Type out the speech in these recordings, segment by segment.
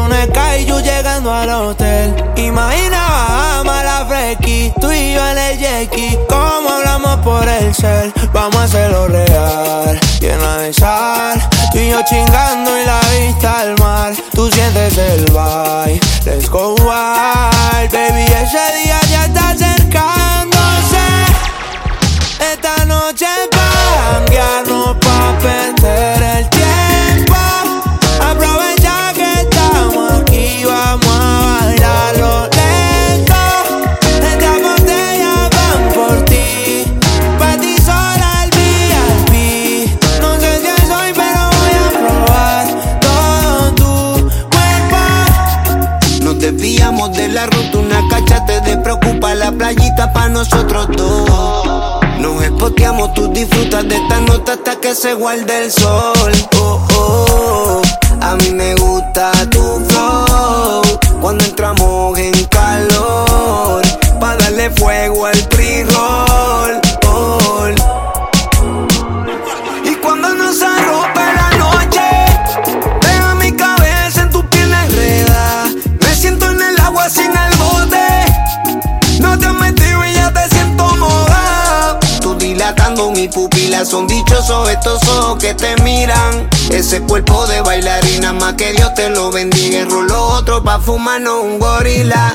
una kaiju llegando al hotel. Imagina bajamos a la Freaky, tú y yo en el Jackie. Como hablamos por el cel, vamos a hacerlo real. Llena de sal, tú y yo chingando y la vista al mar. Tú sientes el vibe, let's go wild. Baby, ese día ya está acercándose. Esta noche pa' janguearnos, pa' perder el tiempo. Aprovecha que estamos aquí, vamos a bailarlo lento. Estas botellas van por ti, pa' ti sola el VIP. No sé si soy, pero voy a probar todo tu cuerpo. Nos desviamos de la ruta, una cacha te despreocupa. La playita pa' nosotros dos. Nos espoteamos, tú disfrutas de esta nota hasta que se guarde el sol. Oh, oh, a mí me gusta tu flow cuando entramos en calor, pa' darle fuego al pre-roll. Oh. Y cuando nos arrope la noche, deja mi cabeza en tu piel enredada. Me siento en el agua sin el bote. No te has metido y ya te siento mojado. Tú dilatando mi pupila, son dichosos estos ojos que te miran. Ese cuerpo de bailarina, más que Dios te lo bendiga. Enroló otro pa' fumarnos un gorila.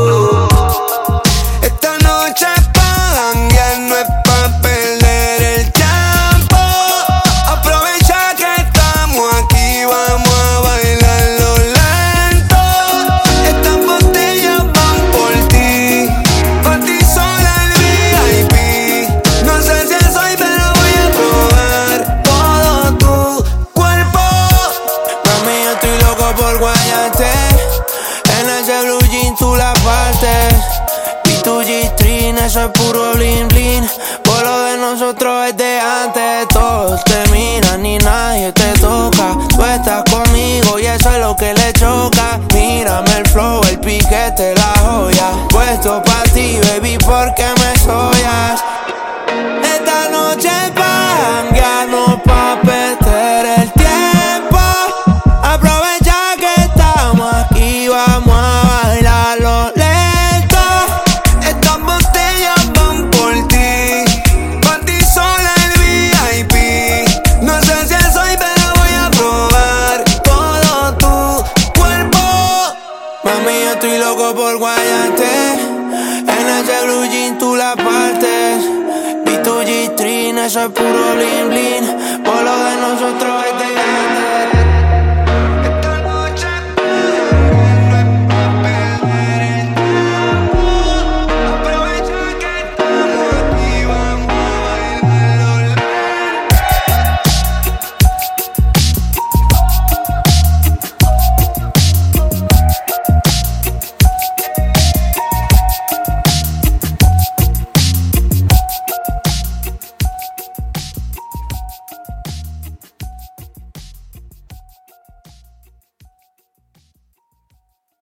Esta noche es pa' janguear, no es pa' perder el tiempo. Aprovecha que estamos aquí, vamos a bailarlo lento. Estas botellas van por ti, pa' ti sola el VIP. No sé si soy, pero voy a probar todo tu cuerpo. Mami, yo estoy loco por guayarte. En ese blue jean tú la partes. Y tu G-string, eso es puro bling bling. Por lo de nosotros es de antes. Todos te miran y nadie te toca. Tú estás conmigo y eso es lo que le choca. Mírame el flow, el piquete, la joya. Puesto pa' ti, baby, porque me soñas. Esta noche es pa' janguearnos, pa' perder el tiempo. Aprovecha que estamos aquí, vamos a bailarlo lento. Estas botellas van por ti, pa' ti sola el VIP. No sé si soy, pero voy a probar todo tu cuerpo. Mami, yo estoy loco por guayarte. En ese blue jean tú la partes. Y tu G-string, eso es puro bling bling. Por lo de nosotros